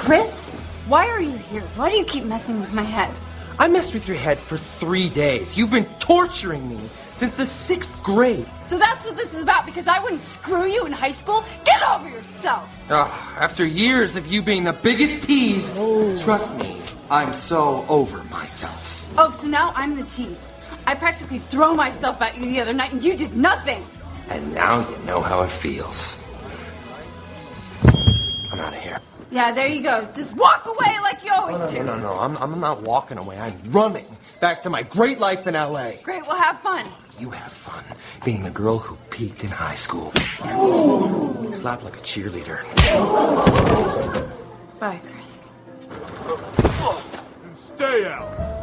Chris, why are you here? Why do you keep messing with my head? I messed with your head for 3 days. You've been torturing me since the 6th grade. So that's what this is about, because I wouldn't screw you in high school? Get over yourself! After years of you being the biggest tease, trust me, I'm so over myself. Oh, so now I'm the tease. I practically threw myself at you the other night and you did nothing. And now you know how it feels. I'm out of here. Yeah, there you go. Just walk away like you always do. No. I'm not walking away. I'm running back to my great life in L.A. Great, we'll have fun. You have fun being the girl who peaked in high school. Slapped like a cheerleader. Bye, Chris. Stay out.